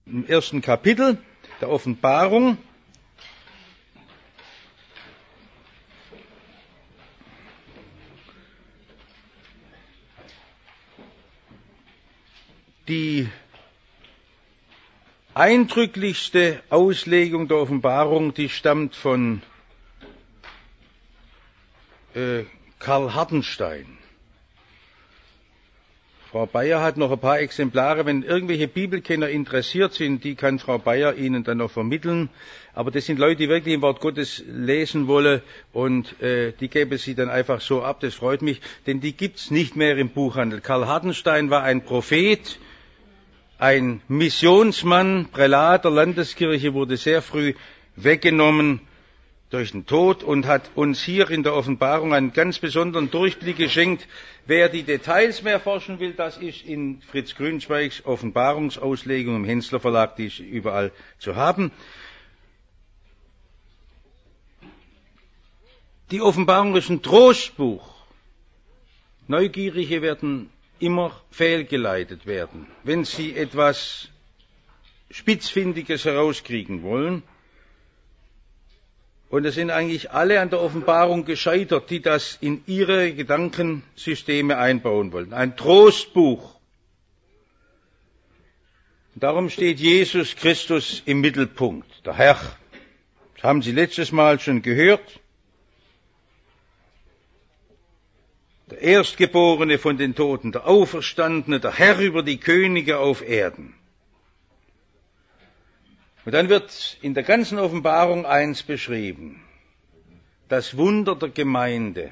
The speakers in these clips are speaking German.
im ersten Kapitel der Offenbarung. Die eindrücklichste Auslegung der Offenbarung, die stammt von Karl Hartenstein. Frau Bayer hat noch ein paar Exemplare. Wenn irgendwelche Bibelkenner interessiert sind, die kann Frau Bayer Ihnen dann noch vermitteln. Aber das sind Leute, die wirklich im Wort Gottes lesen wollen und die geben sie dann einfach so ab. Das freut mich, denn die gibt's nicht mehr im Buchhandel. Karl Hartenstein war ein Prophet, ein Missionsmann, Prälat der Landeskirche, wurde sehr früh weggenommen durch den Tod und hat uns hier in der Offenbarung einen ganz besonderen Durchblick geschenkt. Wer die Details mehr forschen will, das ist in Fritz Grünzweigs Offenbarungsauslegung im Hensler Verlag, die ist überall zu haben. Die Offenbarung ist ein Trostbuch. Neugierige werden immer fehlgeleitet werden, wenn sie etwas Spitzfindiges herauskriegen wollen. Und es sind eigentlich alle an der Offenbarung gescheitert, die das in ihre Gedankensysteme einbauen wollen. Ein Trostbuch. Und darum steht Jesus Christus im Mittelpunkt, der Herr. Das haben Sie letztes Mal schon gehört. Der Erstgeborene von den Toten, der Auferstandene, der Herr über die Könige auf Erden. Und dann wird in der ganzen Offenbarung eins beschrieben. Das Wunder der Gemeinde.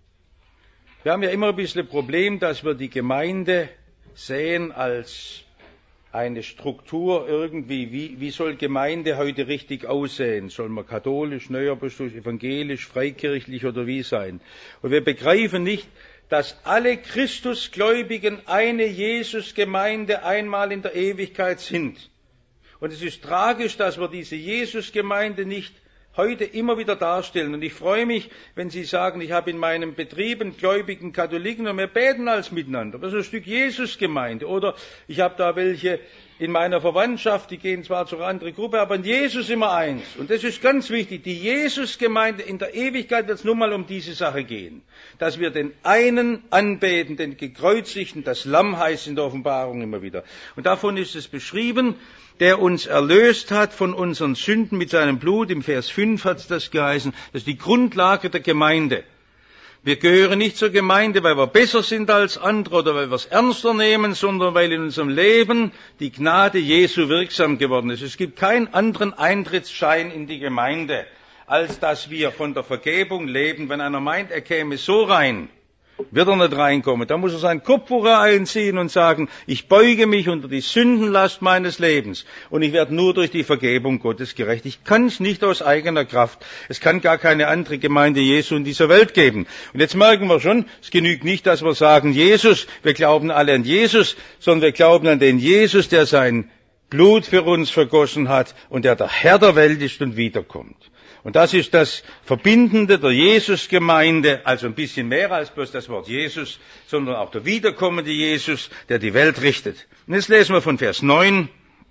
Wir haben ja immer ein bisschen ein Problem, dass wir die Gemeinde sehen als eine Struktur irgendwie. Wie soll Gemeinde heute richtig aussehen? Soll man katholisch, neuapostolisch, evangelisch, freikirchlich oder wie sein? Und wir begreifen nicht, dass alle Christusgläubigen eine Jesusgemeinde einmal in der Ewigkeit sind. Und es ist tragisch, dass wir diese Jesusgemeinde nicht heute immer wieder darstellen. Und ich freue mich, wenn Sie sagen, ich habe in meinem Betrieb einen gläubigen Katholiken und wir beten als miteinander. Das ist ein Stück Jesusgemeinde. Oder ich habe da welche in meiner Verwandtschaft, die gehen zwar zu einer anderen Gruppe, aber in Jesus immer eins. Und das ist ganz wichtig. Die Jesusgemeinde, in der Ewigkeit wird es nun mal um diese Sache gehen. Dass wir den einen anbeten, den Gekreuzigten, das Lamm heißt in der Offenbarung immer wieder. Und davon ist es beschrieben, der uns erlöst hat von unseren Sünden mit seinem Blut. Im Vers 5 hat es das geheißen. Das ist die Grundlage der Gemeinde. Wir gehören nicht zur Gemeinde, weil wir besser sind als andere oder weil wir es ernster nehmen, sondern weil in unserem Leben die Gnade Jesu wirksam geworden ist. Es gibt keinen anderen Eintrittsschein in die Gemeinde, als dass wir von der Vergebung leben. Wenn einer meint, er käme so rein, wird er nicht reinkommen. Da muss er sein Kopftuch einziehen und sagen, ich beuge mich unter die Sündenlast meines Lebens und ich werde nur durch die Vergebung Gottes gerecht. Ich kann es nicht aus eigener Kraft. Es kann gar keine andere Gemeinde Jesu in dieser Welt geben. Und jetzt merken wir schon, es genügt nicht, dass wir sagen, Jesus, wir glauben alle an Jesus, sondern wir glauben an den Jesus, der sein Blut für uns vergossen hat und der Herr der Welt ist und wiederkommt. Und das ist das Verbindende der Jesusgemeinde, also ein bisschen mehr als bloß das Wort Jesus, sondern auch der wiederkommende Jesus, der die Welt richtet. Und jetzt lesen wir von Vers 9.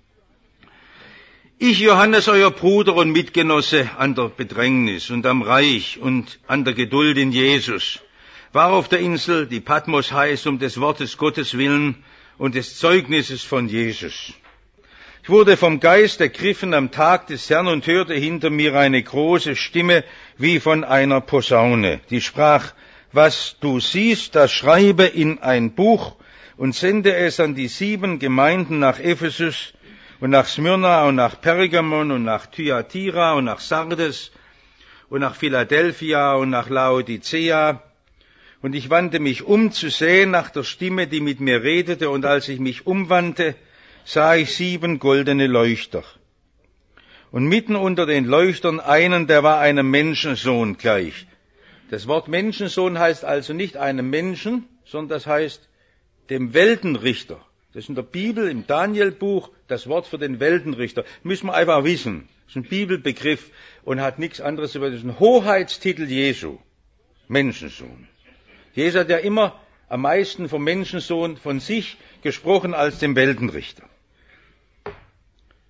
Ich, Johannes, euer Bruder und Mitgenosse an der Bedrängnis und am Reich und an der Geduld in Jesus, war auf der Insel, die Patmos heißt, um des Wortes Gottes willen und des Zeugnisses von Jesus. Ich wurde vom Geist ergriffen am Tag des Herrn und hörte hinter mir eine große Stimme wie von einer Posaune, die sprach, was du siehst, das schreibe in ein Buch und sende es an die 7 Gemeinden nach Ephesus und nach Smyrna und nach Pergamon und nach Thyatira und nach Sardes und nach Philadelphia und nach Laodicea. Und ich wandte mich um zu sehen nach der Stimme, die mit mir redete, und als ich mich umwandte, sah ich 7 goldene Leuchter. Und mitten unter den Leuchtern einen, der war einem Menschensohn gleich. Das Wort Menschensohn heißt also nicht einem Menschen, sondern das heißt dem Weltenrichter. Das ist in der Bibel, im Danielbuch, das Wort für den Weltenrichter. Müssen wir einfach wissen. Das ist ein Bibelbegriff und hat nichts anderes über. Das ist ein Hoheitstitel Jesu. Menschensohn. Jesus hat ja immer am meisten vom Menschensohn von sich gesprochen als dem Weltenrichter.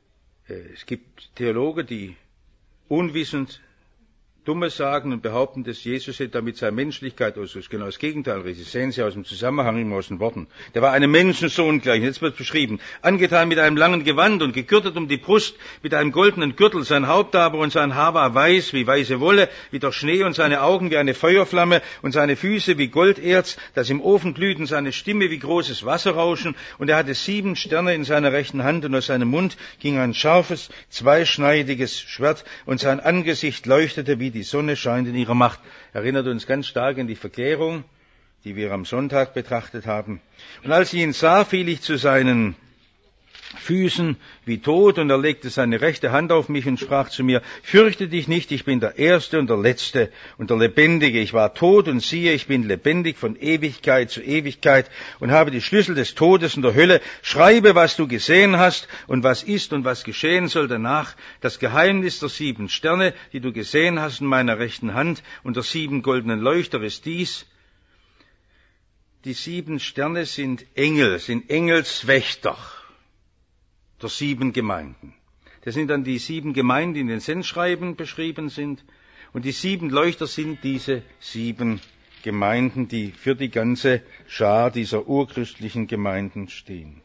Es gibt Theologen, die unwissend Dummes sagen und behaupten, dass Jesus hätte damit seine Menschlichkeit ausgedrückt. Genau das Gegenteil. Sie sehen sie aus dem Zusammenhang immer aus den Worten. Der war einem Menschensohn gleich. Jetzt wird beschrieben. Angetan mit einem langen Gewand und gegürtet um die Brust mit einem goldenen Gürtel. Sein Haupt aber und sein Haar war weiß wie weiße Wolle, wie der Schnee, und seine Augen wie eine Feuerflamme und seine Füße wie Golderz, das im Ofen glüht, und seine Stimme wie großes Wasserrauschen. Und er hatte 7 Sterne in seiner rechten Hand, und aus seinem Mund ging ein scharfes, zweischneidiges Schwert, und sein Angesicht leuchtete wie die Sonne scheint in ihrer Macht. Erinnert uns ganz stark an die Verklärung, die wir am Sonntag betrachtet haben. Und als ich ihn sah, fiel ich zu seinen Füßen wie tot, und er legte seine rechte Hand auf mich und sprach zu mir: Fürchte dich nicht, ich bin der Erste und der Letzte und der Lebendige. Ich war tot, und siehe, ich bin lebendig von Ewigkeit zu Ewigkeit und habe die Schlüssel des Todes und der Hölle. Schreibe, was du gesehen hast und was ist und was geschehen soll danach. Das Geheimnis der 7 Sterne, die du gesehen hast in meiner rechten Hand, und der 7 goldenen Leuchter ist dies: Die 7 Sterne sind Engel, sind Engelswächter der 7 Gemeinden. Das sind dann die 7 Gemeinden, die in den Sendschreiben beschrieben sind. Und die 7 Leuchter sind diese 7 Gemeinden, die für die ganze Schar dieser urchristlichen Gemeinden stehen.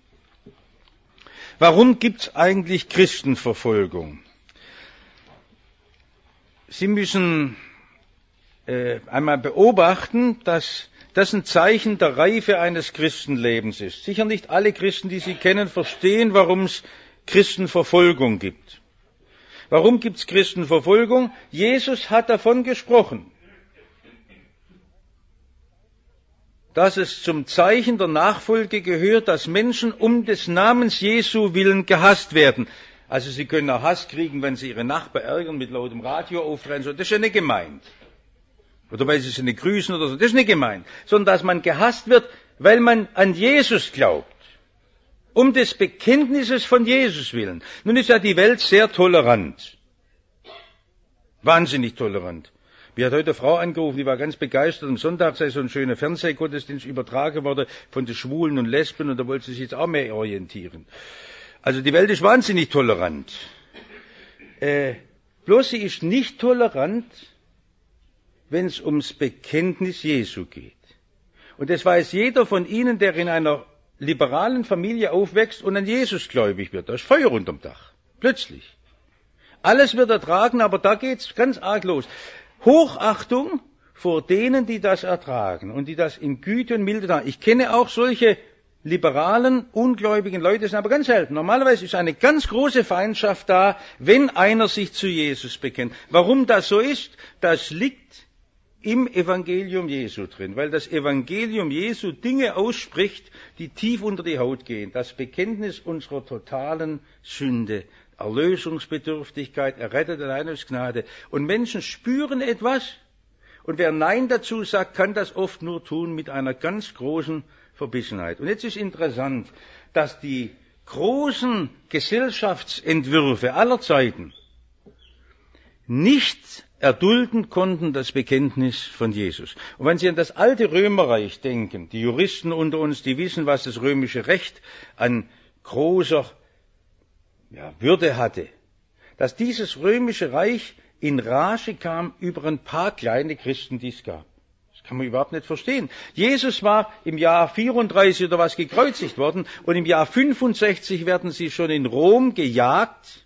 Warum gibt es eigentlich Christenverfolgung? Sie müssen einmal beobachten, dass das ein Zeichen der Reife eines Christenlebens ist. Sicher nicht alle Christen, die Sie kennen, verstehen, warum es Christenverfolgung gibt. Warum gibt es Christenverfolgung? Jesus hat davon gesprochen, dass es zum Zeichen der Nachfolge gehört, dass Menschen um des Namens Jesu willen gehasst werden. Also Sie können auch Hass kriegen, wenn Sie Ihre Nachbarn ärgern, mit lautem Radio aufrennen, so. Das ist ja nicht gemeint. Oder weil sie nicht grüßen oder so. Das ist nicht gemeint. Sondern dass man gehasst wird, weil man an Jesus glaubt. Um des Bekenntnisses von Jesus willen. Nun ist ja die Welt sehr tolerant. Wahnsinnig tolerant. Mir hat heute eine Frau angerufen, die war ganz begeistert. Am Sonntag sei so ein schöner Fernsehgottesdienst übertragen worden von den Schwulen und Lesben, und da wollte sie sich jetzt auch mehr orientieren. Also die Welt ist wahnsinnig tolerant. Bloß sie ist nicht tolerant, wenn es ums Bekenntnis Jesu geht. Und das weiß jeder von Ihnen, der in einer liberalen Familie aufwächst und an Jesus gläubig wird. Da ist Feuer unterm Dach. Plötzlich. Alles wird ertragen, aber da geht's ganz arg los. Hochachtung vor denen, die das ertragen und die das in Güte und Milde tragen. Ich kenne auch solche liberalen, ungläubigen Leute, das sind aber ganz selten. Normalerweise ist eine ganz große Feindschaft da, wenn einer sich zu Jesus bekennt. Warum das so ist, das liegt im Evangelium Jesu drin, weil das Evangelium Jesu Dinge ausspricht, die tief unter die Haut gehen. Das Bekenntnis unserer totalen Sünde, Erlösungsbedürftigkeit, errettet allein aus Gnade. Und Menschen spüren etwas, und wer Nein dazu sagt, kann das oft nur tun mit einer ganz großen Verbissenheit. Und jetzt ist interessant, dass die großen Gesellschaftsentwürfe aller Zeiten nicht erdulden konnten das Bekenntnis von Jesus. Und wenn Sie an das alte Römerreich denken, die Juristen unter uns, die wissen, was das römische Recht an großer Würde hatte, dass dieses römische Reich in Rage kam über ein paar kleine Christen, die es gab. Das kann man überhaupt nicht verstehen. Jesus war im Jahr 34 oder was gekreuzigt worden, und im Jahr 65 werden sie schon in Rom gejagt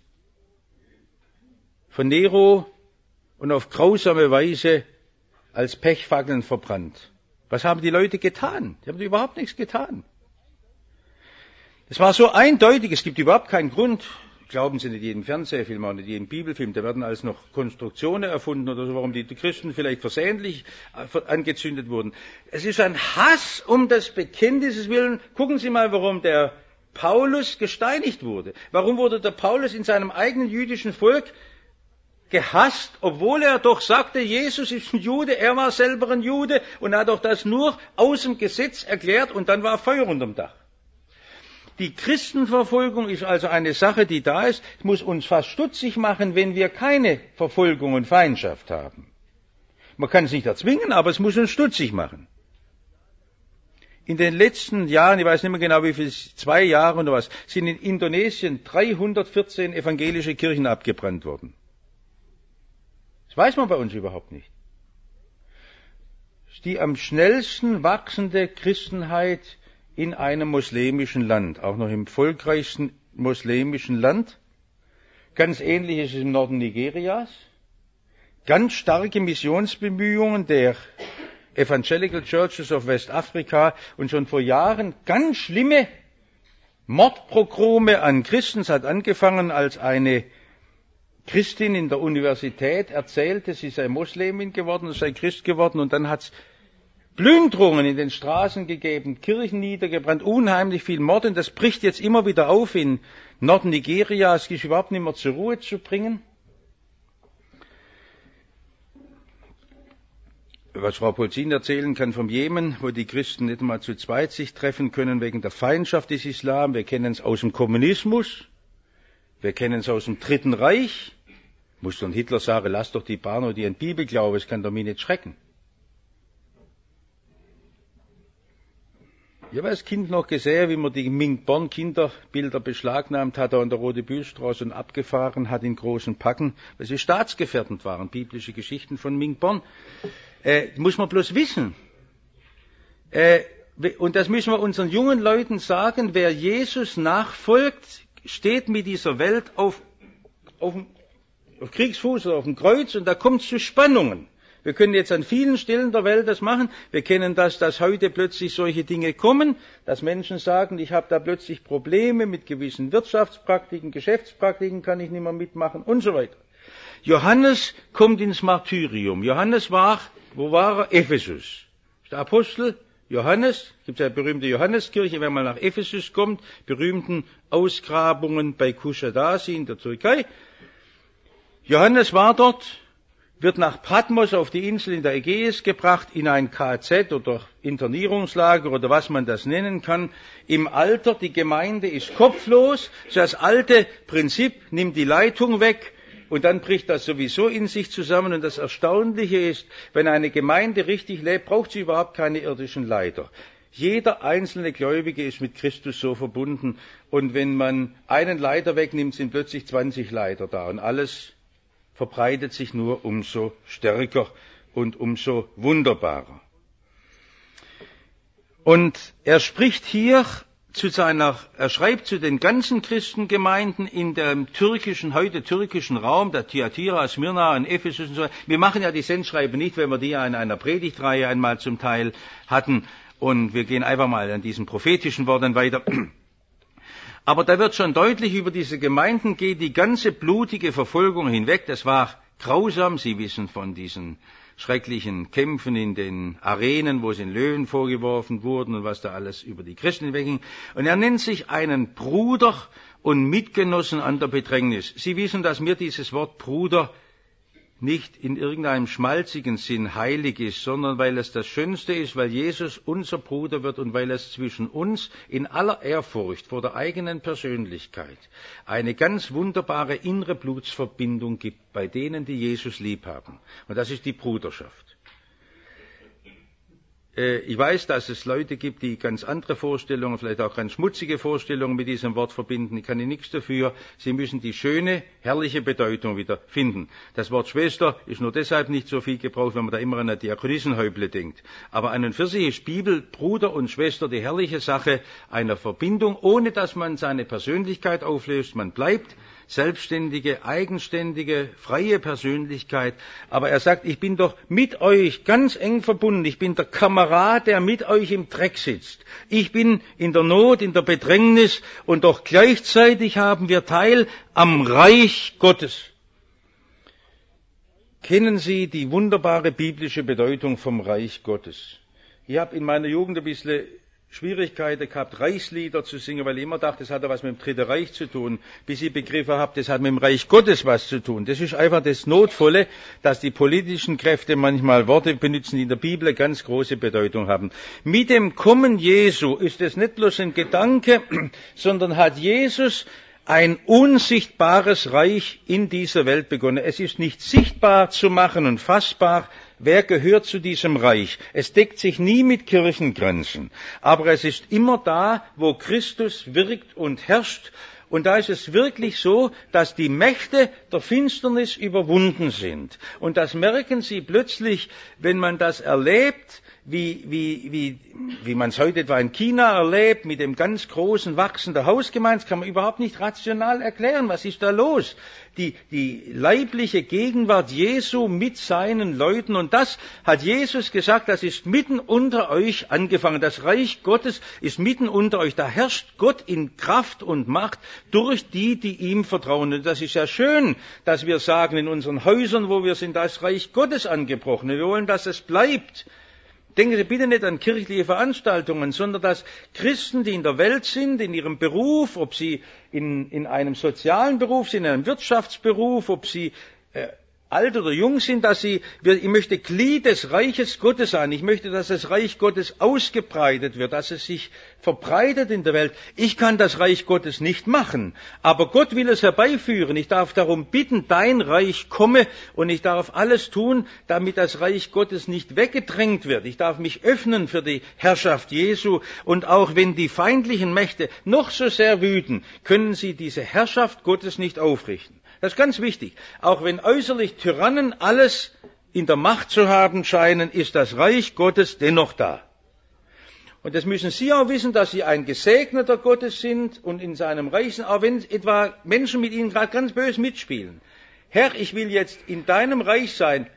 von Nero und auf grausame Weise als Pechfackeln verbrannt. Was haben die Leute getan? Die haben überhaupt nichts getan. Es war so eindeutig, es gibt überhaupt keinen Grund. Glauben Sie nicht jeden Fernsehfilm, auch nicht jeden Bibelfilm, da werden alles noch Konstruktionen erfunden oder so, warum die Christen vielleicht versehentlich angezündet wurden. Es ist ein Hass um des Bekenntnisses willen. Gucken Sie mal, warum der Paulus gesteinigt wurde. Warum wurde der Paulus in seinem eigenen jüdischen Volk gehasst, obwohl er doch sagte, Jesus ist ein Jude, er war selber ein Jude und er hat doch das nur aus dem Gesetz erklärt, und dann war Feuer unterm Dach. Die Christenverfolgung ist also eine Sache, die da ist. Es muss uns fast stutzig machen, wenn wir keine Verfolgung und Feindschaft haben. Man kann es nicht erzwingen, aber es muss uns stutzig machen. In den letzten Jahren, ich weiß nicht mehr genau wie viel, 2 Jahre oder was, sind in Indonesien 314 evangelische Kirchen abgebrannt worden. Das weiß man bei uns überhaupt nicht. Das ist die am schnellsten wachsende Christenheit in einem muslimischen Land, auch noch im volkreichsten muslimischen Land. Ganz ähnlich ist es im Norden Nigerias. Ganz starke Missionsbemühungen der Evangelical Churches of West Africa und schon vor Jahren ganz schlimme Mordpogrome an Christen. Es hat angefangen, als eine Christin in der Universität erzählte, sie sei Muslimin geworden, sei Christ geworden, und dann hat es Plünderungen in den Straßen gegeben, Kirchen niedergebrannt, unheimlich viel Mord, und das bricht jetzt immer wieder auf in Norden Nigerias. Es ist überhaupt nicht mehr zur Ruhe zu bringen. Was Frau Polzin erzählen kann vom Jemen, wo die Christen nicht mal zu zweit sich treffen können wegen der Feindschaft des Islam. Wir kennen es aus dem Kommunismus, wir kennen es aus dem Dritten Reich. Muss doch Hitler sagen, lass doch die Barno, die an Bibel glauben, es kann doch mich nicht schrecken. Ich habe als Kind noch gesehen, wie man die Ming-Born-Kinderbilder beschlagnahmt hat an der Rote-Bühl-Straße und abgefahren hat in großen Packen, weil sie staatsgefährdend waren, biblische Geschichten von Ming-Born. Muss man bloß wissen. Und das müssen wir unseren jungen Leuten sagen, wer Jesus nachfolgt, steht mit dieser Welt auf Kriegsfuß oder auf dem Kreuz, und da kommt es zu Spannungen. Wir können jetzt an vielen Stellen der Welt das machen. Wir kennen das, dass heute plötzlich solche Dinge kommen, dass Menschen sagen, ich habe da plötzlich Probleme mit gewissen Wirtschaftspraktiken, Geschäftspraktiken, kann ich nicht mehr mitmachen und so weiter. Johannes kommt ins Martyrium. Johannes war, wo war er? Ephesus. Der Apostel Johannes, gibt es eine berühmte Johanneskirche, wenn man nach Ephesus kommt, berühmten Ausgrabungen bei Kushadasi in der Türkei. Johannes war dort, wird nach Patmos auf die Insel in der Ägäis gebracht, in ein KZ oder Internierungslager oder was man das nennen kann. Im Alter, die Gemeinde ist kopflos, das alte Prinzip nimmt die Leitung weg und dann bricht das sowieso in sich zusammen. Und das Erstaunliche ist, wenn eine Gemeinde richtig lebt, braucht sie überhaupt keine irdischen Leiter. Jeder einzelne Gläubige ist mit Christus so verbunden, und wenn man einen Leiter wegnimmt, sind plötzlich 20 Leiter da, und alles verbreitet sich nur umso stärker und umso wunderbarer. Und er spricht hier er schreibt zu den ganzen Christengemeinden in dem heute türkischen Raum, der Thyatira, Smyrna und Ephesus und so. Wir machen ja die Sendschreiben nicht, wenn wir die ja in einer Predigtreihe einmal zum Teil hatten, und wir gehen einfach mal an diesen prophetischen Worten weiter. Aber da wird schon deutlich, über diese Gemeinden geht die ganze blutige Verfolgung hinweg. Das war grausam. Sie wissen von diesen schrecklichen Kämpfen in den Arenen, wo sie in Löwen vorgeworfen wurden und was da alles über die Christen hinwegging. Und er nennt sich einen Bruder und Mitgenossen an der Bedrängnis. Sie wissen, dass mir dieses Wort Bruder nicht in irgendeinem schmalzigen Sinn heilig ist, sondern weil es das Schönste ist, weil Jesus unser Bruder wird und weil es zwischen uns in aller Ehrfurcht vor der eigenen Persönlichkeit eine ganz wunderbare innere Blutsverbindung gibt bei denen, die Jesus lieb haben. Und das ist die Bruderschaft. Ich weiß, dass es Leute gibt, die ganz andere Vorstellungen, vielleicht auch ganz schmutzige Vorstellungen mit diesem Wort verbinden. Ich kann Ihnen nichts dafür. Sie müssen die schöne, herrliche Bedeutung wieder finden. Das Wort Schwester ist nur deshalb nicht so viel gebraucht, wenn man da immer an eine Diakonissenhäuble denkt. Aber an und für sich ist Bibel, Bruder und Schwester die herrliche Sache einer Verbindung, ohne dass man seine Persönlichkeit auflöst. Man bleibt selbstständige, eigenständige, freie Persönlichkeit. Aber er sagt, ich bin doch mit euch ganz eng verbunden. Ich bin der Kamerad, der mit euch im Dreck sitzt. Ich bin in der Not, in der Bedrängnis, und doch gleichzeitig haben wir Teil am Reich Gottes. Kennen Sie die wunderbare biblische Bedeutung vom Reich Gottes? Ich habe in meiner Jugend ein bisschen Schwierigkeiten gehabt, Reichslieder zu singen, weil ich immer dachte, das hat ja was mit dem Dritten Reich zu tun, bis ich begriffen habe, das hat mit dem Reich Gottes was zu tun. Das ist einfach das Notvolle, dass die politischen Kräfte manchmal Worte benutzen, die in der Bibel eine ganz große Bedeutung haben. Mit dem Kommen Jesu ist es nicht bloß ein Gedanke, sondern hat Jesus ein unsichtbares Reich in dieser Welt begonnen. Es ist nicht sichtbar zu machen und fassbar, wer gehört zu diesem Reich. Es deckt sich nie mit Kirchengrenzen, aber es ist immer da, wo Christus wirkt und herrscht. Und da ist es wirklich so, dass die Mächte der Finsternis überwunden sind. Und das merken Sie plötzlich, wenn man das erlebt, wie man es heute etwa in China erlebt, mit dem ganz großen Wachsen der Hausgemeinden. Das kann man überhaupt nicht rational erklären. Was ist da los? Die leibliche Gegenwart Jesu mit seinen Leuten. Und das hat Jesus gesagt, das ist mitten unter euch angefangen. Das Reich Gottes ist mitten unter euch. Da herrscht Gott in Kraft und Macht durch die, die ihm vertrauen. Und das ist ja schön, dass wir sagen, in unseren Häusern, wo wir sind, da ist Reich Gottes angebrochen. Wir wollen, dass es bleibt. Denken Sie bitte nicht an kirchliche Veranstaltungen, sondern dass Christen, die in der Welt sind, in ihrem Beruf, ob sie in einem sozialen Beruf sind, in einem Wirtschaftsberuf, ob sie alt oder jung sind, ich möchte Glied des Reiches Gottes sein. Ich möchte, dass das Reich Gottes ausgebreitet wird, dass es sich verbreitet in der Welt. Ich kann das Reich Gottes nicht machen, aber Gott will es herbeiführen. Ich darf darum bitten, dein Reich komme, und ich darf alles tun, damit das Reich Gottes nicht weggedrängt wird. Ich darf mich öffnen für die Herrschaft Jesu, und auch wenn die feindlichen Mächte noch so sehr wüten, können sie diese Herrschaft Gottes nicht aufrichten. Das ist ganz wichtig. Auch wenn äußerlich Tyrannen alles in der Macht zu haben scheinen, ist das Reich Gottes dennoch da. Und das müssen Sie auch wissen, dass Sie ein Gesegneter Gottes sind und in seinem Reich sind, auch wenn etwa Menschen mit Ihnen gerade ganz böse mitspielen. Herr, ich will jetzt in deinem Reich sein,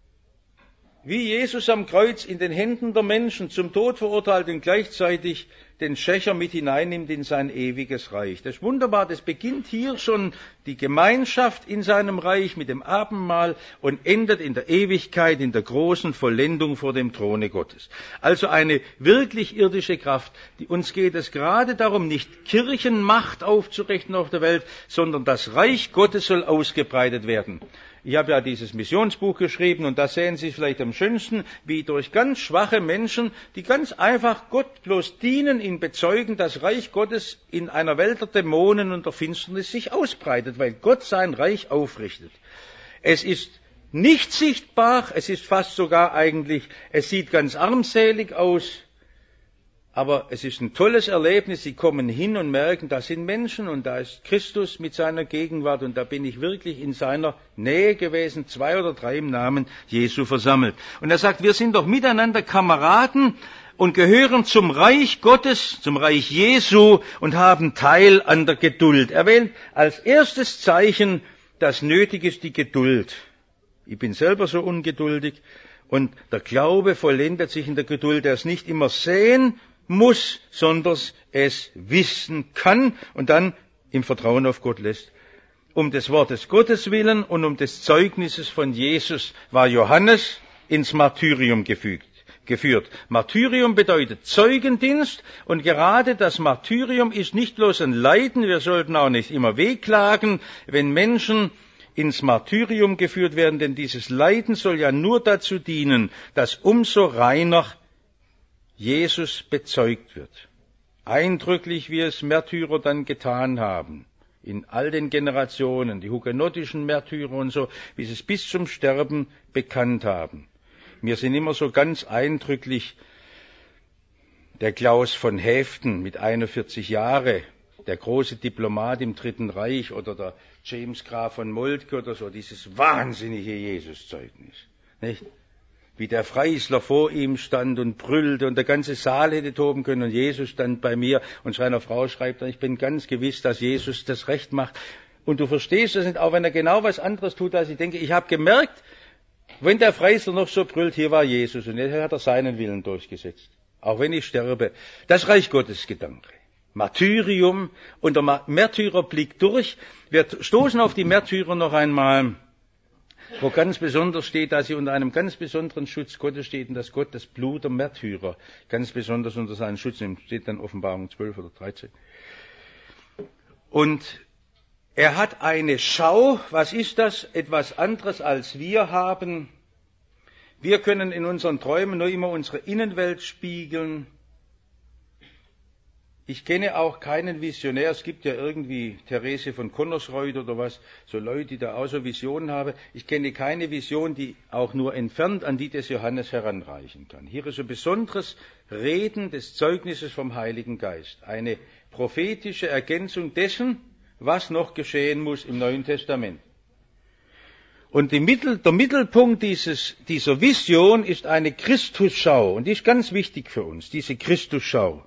wie Jesus am Kreuz in den Händen der Menschen zum Tod verurteilt und gleichzeitig den Schächer mit hineinnimmt in sein ewiges Reich. Das ist wunderbar, das beginnt hier schon die Gemeinschaft in seinem Reich mit dem Abendmahl und endet in der Ewigkeit, in der großen Vollendung vor dem Throne Gottes. Also eine wirklich irdische Kraft. Uns geht es gerade darum, nicht Kirchenmacht aufzurichten auf der Welt, sondern das Reich Gottes soll ausgebreitet werden. Ich habe ja dieses Missionsbuch geschrieben, und da sehen Sie vielleicht am schönsten, wie durch ganz schwache Menschen, die ganz einfach Gott bloß dienen, ihn bezeugen, das Reich Gottes in einer Welt der Dämonen und der Finsternis sich ausbreitet, weil Gott sein Reich aufrichtet. Es ist nicht sichtbar, es ist fast sogar eigentlich, es sieht ganz armselig aus, aber es ist ein tolles Erlebnis. Sie kommen hin und merken, da sind Menschen und da ist Christus mit seiner Gegenwart, und da bin ich wirklich in seiner Nähe gewesen, 2 oder 3 im Namen Jesu versammelt. Und er sagt, wir sind doch miteinander Kameraden und gehören zum Reich Gottes, zum Reich Jesu, und haben Teil an der Geduld. Er wählt als erstes Zeichen, das nötig ist, die Geduld. Ich bin selber so ungeduldig, und der Glaube vollendet sich in der Geduld. Er es nicht immer sehen muss, sondern es wissen kann und dann im Vertrauen auf Gott lässt. Um des Wortes Gottes willen und um des Zeugnisses von Jesus war Johannes ins Martyrium geführt. Martyrium bedeutet Zeugendienst, und gerade das Martyrium ist nicht bloß ein Leiden. Wir sollten auch nicht immer wehklagen, wenn Menschen ins Martyrium geführt werden, denn dieses Leiden soll ja nur dazu dienen, dass umso reiner Jesus bezeugt wird. Eindrücklich, wie es Märtyrer dann getan haben, in all den Generationen, die hugenottischen Märtyrer und so, wie sie es bis zum Sterben bekannt haben. Mir sind immer so ganz eindrücklich der Klaus von Haeften mit 41 Jahren, der große Diplomat im Dritten Reich, oder der James Graf von Moltke oder so, dieses wahnsinnige Jesuszeugnis, nicht? Wie der Freisler vor ihm stand und brüllte und der ganze Saal hätte toben können, und Jesus stand bei mir, und seiner Frau schreibt, ich bin ganz gewiss, dass Jesus das Recht macht. Und du verstehst das nicht, auch wenn er genau was anderes tut, als ich denke. Ich habe gemerkt, wenn der Freisler noch so brüllt, hier war Jesus, und jetzt hat er seinen Willen durchgesetzt. Auch wenn ich sterbe. Das Reich Gottes Gedanke. Martyrium, und der Märtyrerblick durch. Wir stoßen auf die Märtyrer noch einmal, wo ganz besonders steht, dass sie unter einem ganz besonderen Schutz Gottes steht, und dass Gott das Blut der Märtyrer ganz besonders unter seinen Schutz nimmt. Steht dann Offenbarung 12 oder 13. Und er hat eine Schau. Was ist das? Etwas anderes als wir haben. Wir können in unseren Träumen nur immer unsere Innenwelt spiegeln. Ich kenne auch keinen Visionär, es gibt ja irgendwie Therese von Connersreuth oder was, so Leute, die da auch so Visionen haben. Ich kenne keine Vision, die auch nur entfernt an die des Johannes heranreichen kann. Hier ist ein besonderes Reden des Zeugnisses vom Heiligen Geist. Eine prophetische Ergänzung dessen, was noch geschehen muss im Neuen Testament. Und der Mittelpunkt dieser Vision ist eine Christusschau. Und die ist ganz wichtig für uns, diese Christusschau.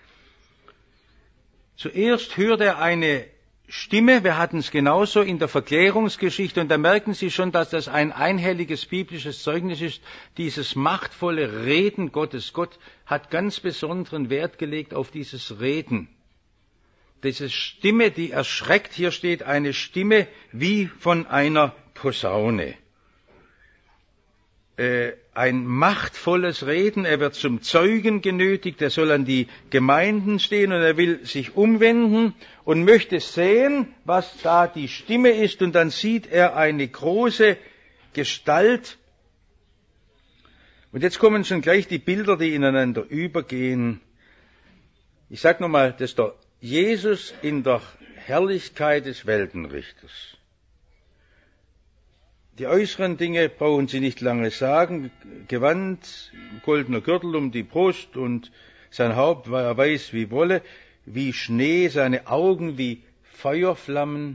Zuerst hört er eine Stimme, wir hatten es genauso in der Verklärungsgeschichte, und da merken Sie schon, dass das ein einhelliges biblisches Zeugnis ist, dieses machtvolle Reden Gottes. Gott hat ganz besonderen Wert gelegt auf dieses Reden. Diese Stimme, die erschreckt, hier steht eine Stimme wie von einer Posaune. Ein machtvolles Reden, er wird zum Zeugen genötigt, er soll an die Gemeinden stehen und er will sich umwenden und möchte sehen, was da die Stimme ist, und dann sieht er eine große Gestalt. Und jetzt kommen schon gleich die Bilder, die ineinander übergehen. Ich sage nochmal, das ist der Jesus in der Herrlichkeit des Weltenrichters. Die äußeren Dinge brauchen Sie nicht lange sagen. Gewand, goldener Gürtel um die Brust und sein Haupt war weiß wie Wolle, wie Schnee, seine Augen wie Feuerflammen.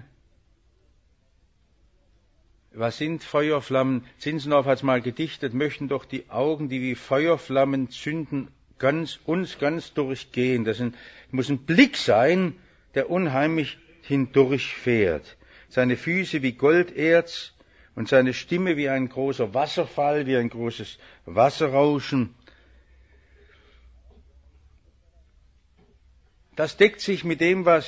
Was sind Feuerflammen? Zinzendorf hat es mal gedichtet, möchten doch die Augen, die wie Feuerflammen zünden, uns ganz durchgehen. Das muss ein Blick sein, der unheimlich hindurchfährt. Seine Füße wie Golderz, und seine Stimme wie ein großer Wasserfall, wie ein großes Wasserrauschen. Das deckt sich mit dem, was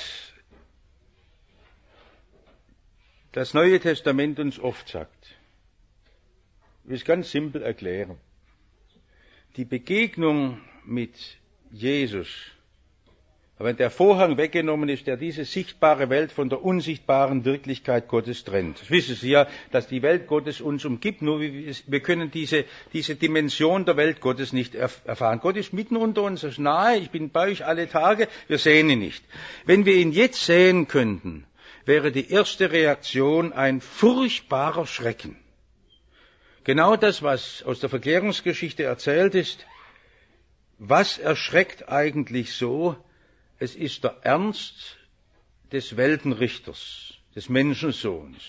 das Neue Testament uns oft sagt. Ich will es ganz simpel erklären. Die Begegnung mit Jesus, wenn der Vorhang weggenommen ist, der diese sichtbare Welt von der unsichtbaren Wirklichkeit Gottes trennt. Das wissen Sie ja, dass die Welt Gottes uns umgibt, nur wir können diese Dimension der Welt Gottes nicht erfahren. Gott ist mitten unter uns, er ist nahe, ich bin bei euch alle Tage, wir sehen ihn nicht. Wenn wir ihn jetzt sehen könnten, wäre die erste Reaktion ein furchtbarer Schrecken. Genau das, was aus der Verklärungsgeschichte erzählt ist. Was erschreckt eigentlich so? Es ist der Ernst des Weltenrichters, des Menschensohns.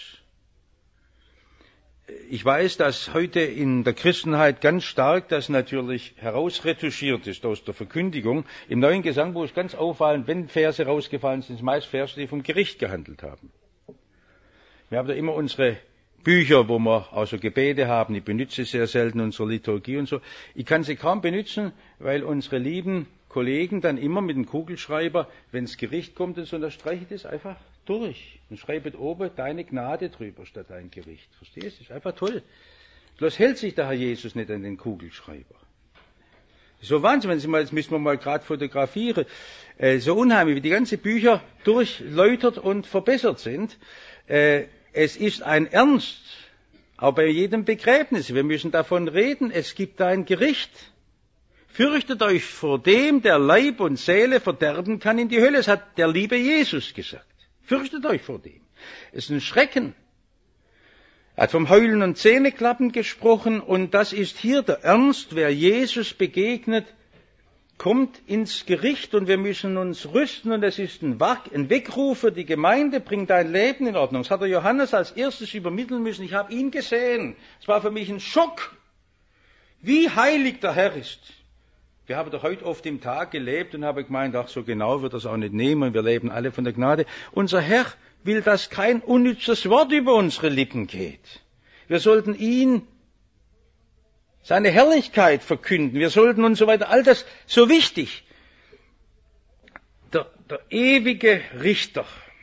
Ich weiß, dass heute in der Christenheit ganz stark das natürlich herausretuschiert ist aus der Verkündigung. Im Neuen Gesangbuch ist ganz auffallend, wenn Verse rausgefallen sind, sind es meist Verse, die vom Gericht gehandelt haben. Wir haben da immer unsere Bücher, wo wir auch so Gebete haben, ich benutze sehr selten unsere Liturgie und so. Ich kann sie kaum benutzen, weil unsere lieben Kollegen dann immer mit dem Kugelschreiber, wenn das Gericht kommt und so, dann streiche ich das einfach durch und schreibe oben deine Gnade drüber statt dein Gericht. Verstehst du? Das ist einfach toll. Bloß hält sich der Herr Jesus nicht an den Kugelschreiber. So Wahnsinn, wenn Sie mal, jetzt müssen wir mal gerade fotografieren, so unheimlich, wie die ganzen Bücher durchläutert und verbessert sind. Es ist ein Ernst, auch bei jedem Begräbnis. Wir müssen davon reden, es gibt da ein Gericht. Fürchtet euch vor dem, der Leib und Seele verderben kann in die Hölle. Das hat der liebe Jesus gesagt. Fürchtet euch vor dem. Es ist ein Schrecken. Er hat vom Heulen und Zähneklappen gesprochen, und das ist hier der Ernst. Wer Jesus begegnet, kommt ins Gericht, und wir müssen uns rüsten, und es ist ein Weckruf für die Gemeinde, bringt dein Leben in Ordnung. Das hat der Johannes als erstes übermitteln müssen. Ich habe ihn gesehen. Es war für mich ein Schock, wie heilig der Herr ist. Wir haben doch heute oft im Tag gelebt und haben gemeint, ach, so genau wird das auch nicht nehmen, wir leben alle von der Gnade. Unser Herr will, dass kein unnützes Wort über unsere Lippen geht. Wir sollten ihn, seine Herrlichkeit verkünden, wir sollten und so weiter, all das so wichtig. Der ewige Richter.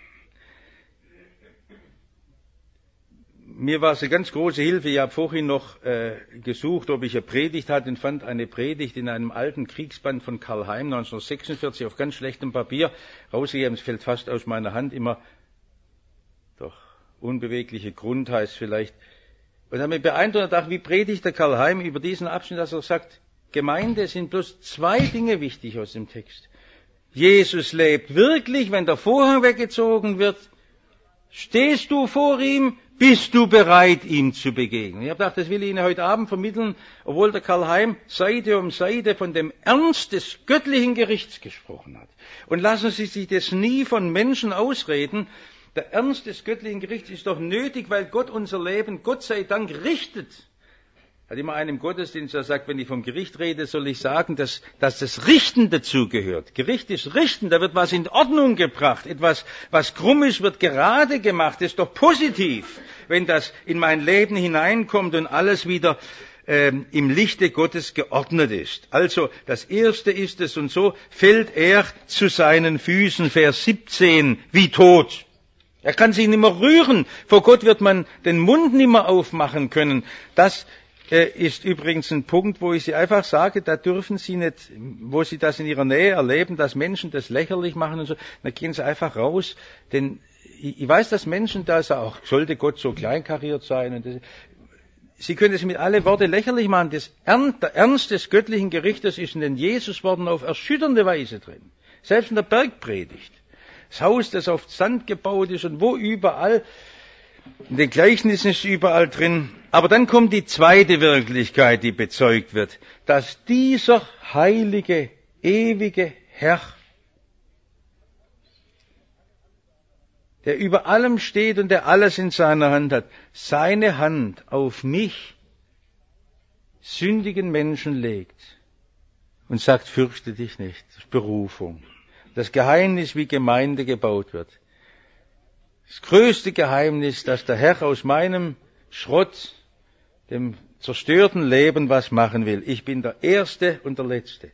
Mir war es eine ganz große Hilfe, ich habe vorhin noch gesucht, ob ich eine Predigt hatte, und fand eine Predigt in einem alten Kriegsband von Karl Heim 1946 auf ganz schlechtem Papier rausgegeben. Es fällt fast aus meiner Hand immer. Doch unbewegliche Grund heißt vielleicht. Und habe mich beeindruckt und dachte, wie predigt der Karl Heim über diesen Abschnitt, dass er sagt, Gemeinde sind bloß zwei Dinge wichtig aus dem Text. Jesus lebt wirklich, wenn der Vorhang weggezogen wird, stehst du vor ihm, bist du bereit, ihm zu begegnen. Ich habe gedacht, das will ich Ihnen heute Abend vermitteln, obwohl der Karl Heim Seite um Seite von dem Ernst des göttlichen Gerichts gesprochen hat. Und lassen Sie sich das nie von Menschen ausreden. Der Ernst des göttlichen Gerichts ist doch nötig, weil Gott unser Leben, Gott sei Dank, richtet. Hat immer einen im Gottesdienst, der sagt, wenn ich vom Gericht rede, soll ich sagen, dass das Richten dazugehört. Gericht ist Richten, da wird was in Ordnung gebracht. Etwas, was krumm ist, wird gerade gemacht. Das ist doch positiv, wenn das in mein Leben hineinkommt und alles wieder im Lichte Gottes geordnet ist. Also, das Erste ist es, und so fällt er zu seinen Füßen, Vers 17, wie tot. Er kann sich nicht mehr rühren. Vor Gott wird man den Mund nicht mehr aufmachen können. Das ist übrigens ein Punkt, wo ich Sie einfach sage, da dürfen Sie nicht, wo Sie das in Ihrer Nähe erleben, dass Menschen das lächerlich machen und so, dann gehen Sie einfach raus, denn ich weiß, dass Menschen da sagen, auch sollte Gott so kleinkariert sein und das, Sie können es mit alle Worte lächerlich machen. Der Ernst des göttlichen Gerichtes ist in den Jesusworten auf erschütternde Weise drin. Selbst in der Bergpredigt. Das Haus, das auf Sand gebaut ist und wo überall, in den Gleichnissen ist überall drin. Aber dann kommt die zweite Wirklichkeit, die bezeugt wird, dass dieser heilige, ewige Herr, der über allem steht und der alles in seiner Hand hat, seine Hand auf mich, sündigen Menschen, legt und sagt, fürchte dich nicht. Das ist Berufung. Das Geheimnis, wie Gemeinde gebaut wird. Das größte Geheimnis, dass der Herr aus meinem Schrott, dem zerstörten Leben, was machen will. Ich bin der Erste und der Letzte.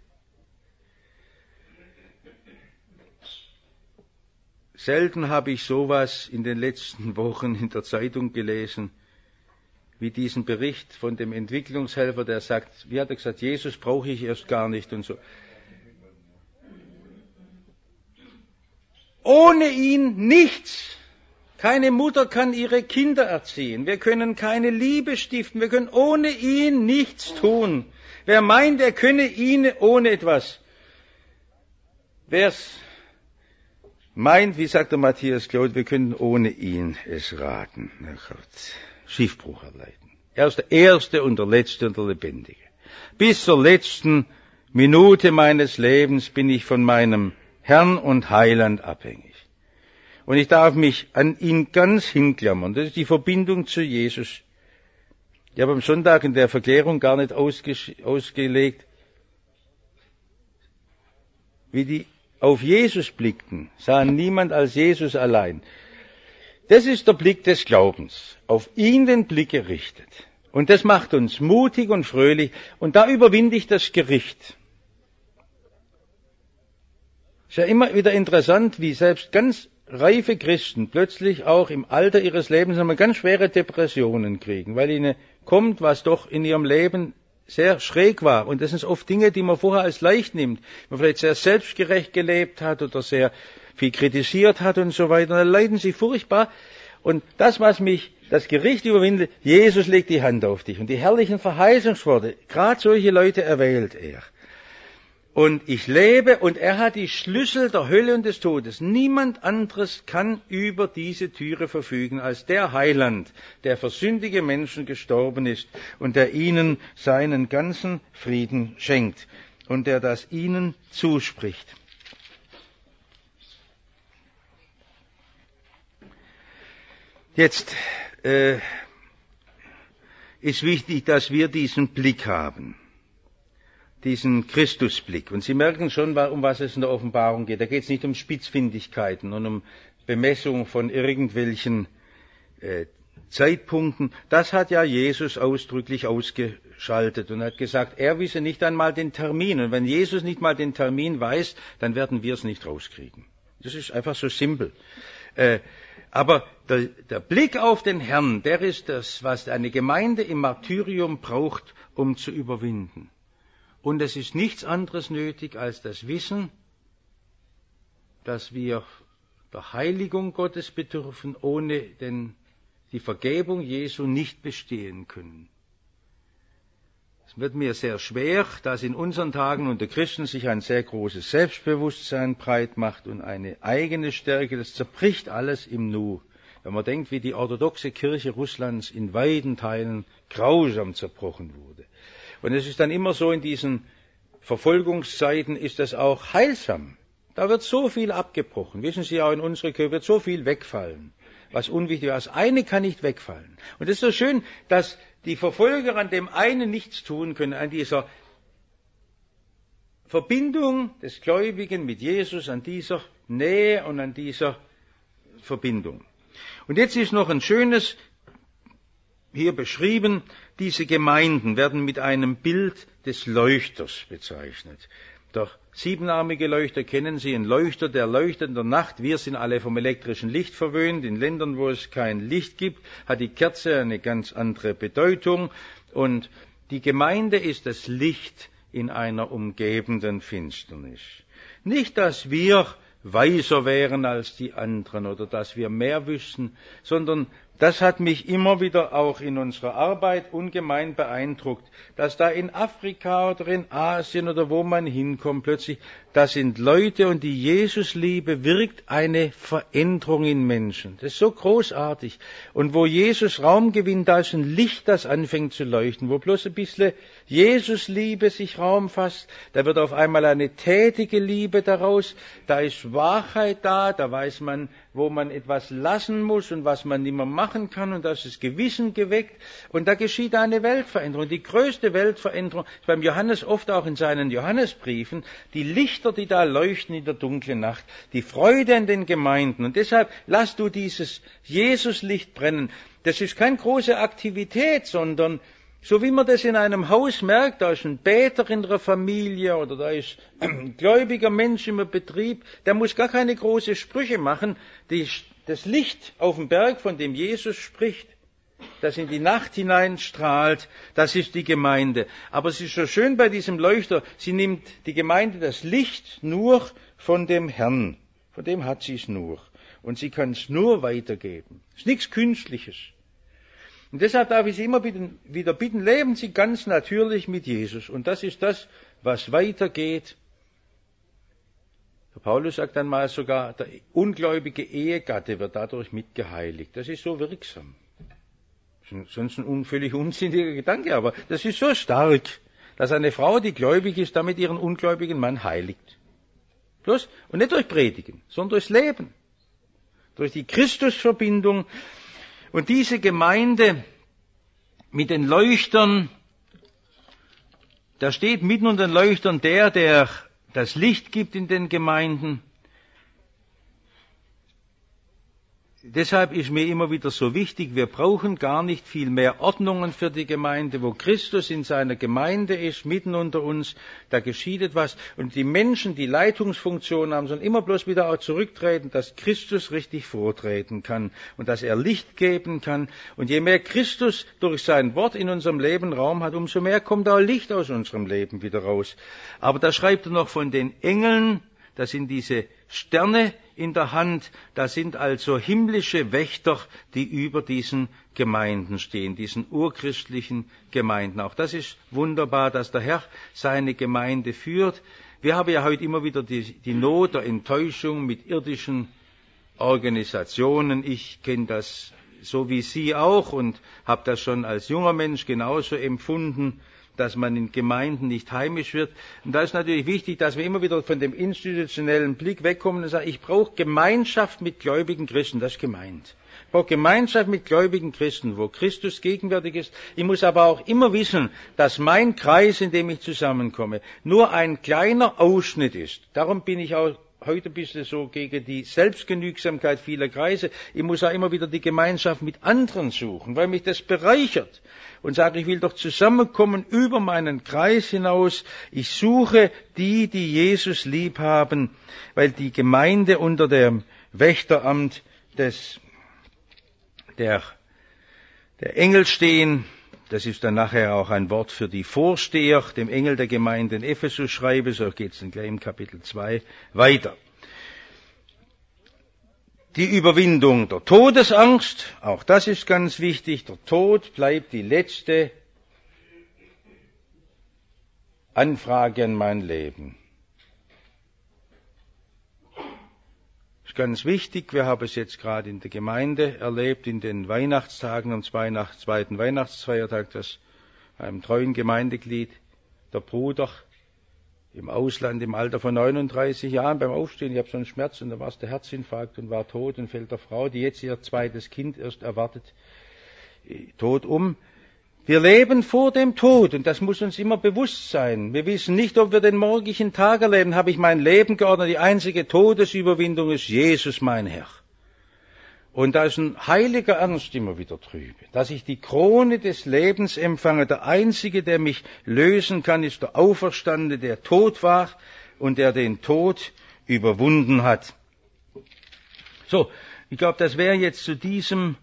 Selten habe ich sowas in den letzten Wochen in der Zeitung gelesen, wie diesen Bericht von dem Entwicklungshelfer, der sagt, wie hat er gesagt, Jesus brauche ich erst gar nicht und so. Ohne ihn nichts. Keine Mutter kann ihre Kinder erziehen. Wir können keine Liebe stiften. Wir können ohne ihn nichts tun. Wer meint, er könne ihn ohne etwas. Wer's meint, wie sagt der Matthias Claude, wir können ohne ihn es raten. Na Gott, Schiffbruch erleiden. Er ist der Erste und der Letzte und der Lebendige. Bis zur letzten Minute meines Lebens bin ich von meinem Herrn und Heiland abhängig. Und ich darf mich an ihn ganz hinklammern. Das ist die Verbindung zu Jesus. Ich habe am Sonntag in der Verklärung gar nicht ausgelegt, wie die auf Jesus blickten, sahen niemand als Jesus allein. Das ist der Blick des Glaubens, auf ihn den Blick gerichtet. Und das macht uns mutig und fröhlich. Und da überwinde ich das Gericht. Es ist ja immer wieder interessant, wie selbst ganz reife Christen plötzlich auch im Alter ihres Lebens einmal ganz schwere Depressionen kriegen, weil ihnen kommt, was doch in ihrem Leben sehr schräg war. Und das sind oft Dinge, die man vorher als leicht nimmt. Man vielleicht sehr selbstgerecht gelebt hat oder sehr viel kritisiert hat und so weiter. Und dann leiden sie furchtbar. Und das, was mich das Gericht überwindet, Jesus legt die Hand auf dich. Und die herrlichen Verheißungsworte, gerade solche Leute erwählt er. Und ich lebe und er hat die Schlüssel der Hölle und des Todes. Niemand anderes kann über diese Türe verfügen als der Heiland, der für sündige Menschen gestorben ist und der ihnen seinen ganzen Frieden schenkt und der das ihnen zuspricht. Jetzt ist wichtig, dass wir diesen Blick haben. Diesen Christusblick. Und Sie merken schon, um was es in der Offenbarung geht. Da geht es nicht um Spitzfindigkeiten und um Bemessung von irgendwelchen Zeitpunkten. Das hat ja Jesus ausdrücklich ausgeschaltet und hat gesagt, er wisse nicht einmal den Termin. Und wenn Jesus nicht mal den Termin weiß, dann werden wir es nicht rauskriegen. Das ist einfach so simpel. Aber der Blick auf den Herrn, der ist das, was eine Gemeinde im Martyrium braucht, um zu überwinden. Und es ist nichts anderes nötig als das Wissen, dass wir der Heiligung Gottes bedürfen, ohne die Vergebung Jesu nicht bestehen können. Es wird mir sehr schwer, dass in unseren Tagen unter Christen sich ein sehr großes Selbstbewusstsein breit macht und eine eigene Stärke. Das zerbricht alles im Nu. Wenn man denkt, wie die orthodoxe Kirche Russlands in weiten Teilen grausam zerbrochen wurde. Und es ist dann immer so, in diesen Verfolgungszeiten ist das auch heilsam. Da wird so viel abgebrochen. Wissen Sie, auch in unserer Kirche wird so viel wegfallen. Was unwichtig ist. Das eine kann nicht wegfallen. Und es ist so schön, dass die Verfolger an dem einen nichts tun können, an dieser Verbindung des Gläubigen mit Jesus, an dieser Nähe und an dieser Verbindung. Und jetzt ist noch ein schönes hier beschrieben, diese Gemeinden werden mit einem Bild des Leuchters bezeichnet. Der siebenarmige Leuchter kennen Sie, ein Leuchter, der leuchtet in der Nacht. Wir sind alle vom elektrischen Licht verwöhnt. In Ländern, wo es kein Licht gibt, hat die Kerze eine ganz andere Bedeutung. Und die Gemeinde ist das Licht in einer umgebenden Finsternis. Nicht, dass wir weiser wären als die anderen oder dass wir mehr wüssten, sondern das hat mich immer wieder auch in unserer Arbeit ungemein beeindruckt, dass da in Afrika oder in Asien oder wo man hinkommt plötzlich, da sind Leute und die Jesusliebe wirkt eine Veränderung in Menschen. Das ist so großartig. Und wo Jesus Raum gewinnt, da ist ein Licht, das anfängt zu leuchten, wo bloß ein bisschen Jesusliebe sich Raum fasst, da wird auf einmal eine tätige Liebe daraus, da ist Wahrheit da, da weiß man, wo man etwas lassen muss und was man nicht mehr machen kann und da ist das Gewissen geweckt und da geschieht eine Weltveränderung. Die größte Weltveränderung ist beim Johannes oft auch in seinen Johannesbriefen, die Lichter, die da leuchten in der dunklen Nacht, die Freude in den Gemeinden und deshalb lass du dieses Jesuslicht brennen. Das ist keine große Aktivität, sondern so wie man das in einem Haus merkt, da ist ein Beter in der Familie oder da ist ein gläubiger Mensch im Betrieb, der muss gar keine großen Sprüche machen. Das Licht auf dem Berg, von dem Jesus spricht, das in die Nacht hineinstrahlt, das ist die Gemeinde. Aber es ist so schön bei diesem Leuchter, sie nimmt die Gemeinde das Licht nur von dem Herrn. Von dem hat sie es nur. Und sie kann es nur weitergeben. Es ist nichts Künstliches. Und deshalb darf ich Sie immer wieder bitten, leben Sie ganz natürlich mit Jesus. Und das ist das, was weitergeht. Der Paulus sagt dann mal sogar, der ungläubige Ehegatte wird dadurch mitgeheiligt. Das ist so wirksam. Das ist sonst ein völlig unsinniger Gedanke, aber das ist so stark, dass eine Frau, die gläubig ist, damit ihren ungläubigen Mann heiligt. Bloß, und nicht durch Predigen, sondern durchs Leben. Durch die Christusverbindung. Und diese Gemeinde mit den Leuchtern, da steht mitten unter den Leuchtern der das Licht gibt in den Gemeinden. Deshalb ist mir immer wieder so wichtig, wir brauchen gar nicht viel mehr Ordnungen für die Gemeinde. Wo Christus in seiner Gemeinde ist, mitten unter uns, da geschieht etwas. Und die Menschen, die Leitungsfunktion haben, sollen immer bloß wieder auch zurücktreten, dass Christus richtig vortreten kann und dass er Licht geben kann. Und je mehr Christus durch sein Wort in unserem Leben Raum hat, umso mehr kommt auch Licht aus unserem Leben wieder raus. Aber da schreibt er noch von den Engeln, das sind diese Sterne in der Hand, das sind also himmlische Wächter, die über diesen Gemeinden stehen, diesen urchristlichen Gemeinden. Auch das ist wunderbar, dass der Herr seine Gemeinde führt. Wir haben ja heute immer wieder die Not der Enttäuschung mit irdischen Organisationen. Ich kenne das so wie Sie auch und habe das schon als junger Mensch genauso empfunden, dass man in Gemeinden nicht heimisch wird. Und da ist natürlich wichtig, dass wir immer wieder von dem institutionellen Blick wegkommen und sagen, ich brauche Gemeinschaft mit gläubigen Christen, das ist gemeint. Ich brauche Gemeinschaft mit gläubigen Christen, wo Christus gegenwärtig ist. Ich muss aber auch immer wissen, dass mein Kreis, in dem ich zusammenkomme, nur ein kleiner Ausschnitt ist. Darum bin ich auch heute ein bisschen so gegen die Selbstgenügsamkeit vieler Kreise. Ich muss auch immer wieder die Gemeinschaft mit anderen suchen, weil mich das bereichert. Und sage, ich will doch zusammenkommen über meinen Kreis hinaus. Ich suche die Jesus lieb haben, weil die Gemeinde unter dem Wächteramt der Engel stehen. Das ist dann nachher auch ein Wort für die Vorsteher, dem Engel der Gemeinde in Ephesus schreibe, so geht es dann gleich im Kapitel 2 weiter. Die Überwindung der Todesangst, auch das ist ganz wichtig. Der Tod bleibt die letzte Anfrage an mein Leben. Das ist ganz wichtig. Wir haben es jetzt gerade in der Gemeinde erlebt, in den Weihnachtstagen, am zweiten Weihnachtsfeiertag, dass einem treuen Gemeindeglied der Bruder im Ausland im Alter von 39 Jahren beim Aufstehen, ich habe so einen Schmerz und da war es der Herzinfarkt und war tot und fällt der Frau, die jetzt ihr zweites Kind erst erwartet, tot um. Wir leben vor dem Tod und das muss uns immer bewusst sein. Wir wissen nicht, ob wir den morgigen Tag erleben. Habe ich mein Leben geordnet? Die einzige Todesüberwindung ist Jesus, mein Herr. Und da ist ein heiliger Ernst immer wieder drüber, dass ich die Krone des Lebens empfange. Der Einzige, der mich lösen kann, ist der Auferstandene, der tot war und der den Tod überwunden hat. So, ich glaube, das wäre jetzt zu diesem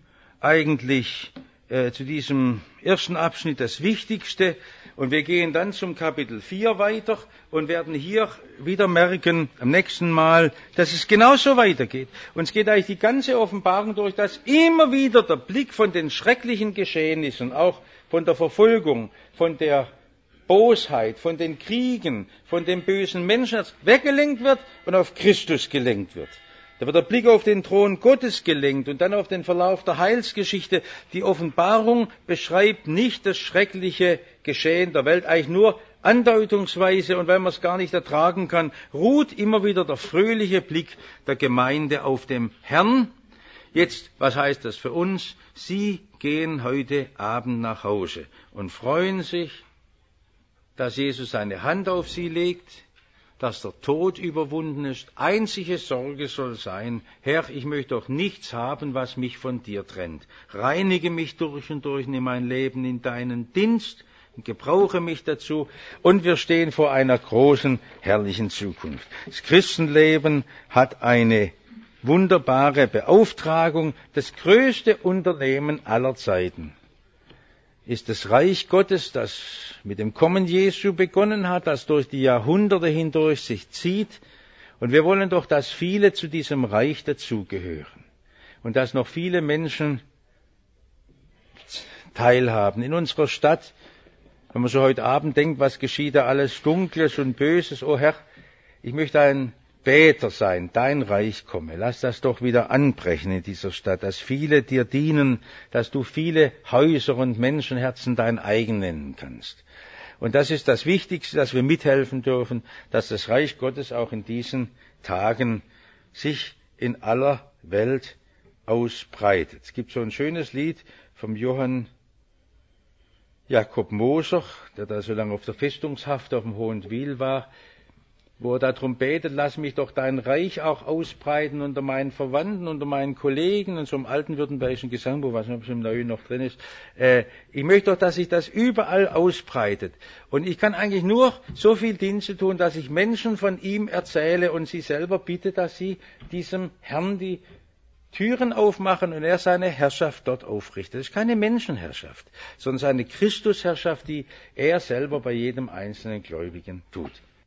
ersten Abschnitt das Wichtigste. Und wir gehen dann zum Kapitel 4 weiter und werden hier wieder merken, am nächsten Mal, dass es genauso weitergeht. Und es geht eigentlich die ganze Offenbarung durch, dass immer wieder der Blick von den schrecklichen Geschehnissen, auch von der Verfolgung, von der Bosheit, von den Kriegen, von den bösen Menschen weggelenkt wird und auf Christus gelenkt wird. Da wird der Blick auf den Thron Gottes gelenkt und dann auf den Verlauf der Heilsgeschichte. Die Offenbarung beschreibt nicht das schreckliche Geschehen der Welt, eigentlich nur andeutungsweise, und wenn man es gar nicht ertragen kann, ruht immer wieder der fröhliche Blick der Gemeinde auf dem Herrn. Jetzt, was heißt das für uns? Sie gehen heute Abend nach Hause und freuen sich, dass Jesus seine Hand auf sie legt, dass der Tod überwunden ist. Einzige Sorge soll sein, Herr, ich möchte doch nichts haben, was mich von dir trennt. Reinige mich durch und durch, nimm mein Leben in deinen Dienst und gebrauche mich dazu. Und wir stehen vor einer großen, herrlichen Zukunft. Das Christenleben hat eine wunderbare Beauftragung. Das größte Unternehmen aller Zeiten ist das Reich Gottes, das mit dem Kommen Jesu begonnen hat, das durch die Jahrhunderte hindurch sich zieht. Und wir wollen doch, dass viele zu diesem Reich dazugehören und dass noch viele Menschen teilhaben. In unserer Stadt, wenn man so heute Abend denkt, was geschieht da alles Dunkles und Böses, oh Herr, ich möchte ein Beter sein, dein Reich komme. Lass das doch wieder anbrechen in dieser Stadt, dass viele dir dienen, dass du viele Häuser und Menschenherzen dein eigen nennen kannst. Und das ist das Wichtigste, dass wir mithelfen dürfen, dass das Reich Gottes auch in diesen Tagen sich in aller Welt ausbreitet. Es gibt so ein schönes Lied vom Johann Jakob Moser, der da so lange auf der Festungshaft auf dem Hohenwil war, wo er darum betet, lass mich doch dein Reich auch ausbreiten unter meinen Verwandten, unter meinen Kollegen, und so im alten württembergischen Gesangbuch, was nicht, ob es im Neuen noch drin ist. Ich möchte doch, dass sich das überall ausbreitet. Und ich kann eigentlich nur so viel Dienste tun, dass ich Menschen von ihm erzähle und sie selber bitte, dass sie diesem Herrn die Türen aufmachen und er seine Herrschaft dort aufrichtet. Das ist keine Menschenherrschaft, sondern seine Christusherrschaft, die er selber bei jedem einzelnen Gläubigen tut.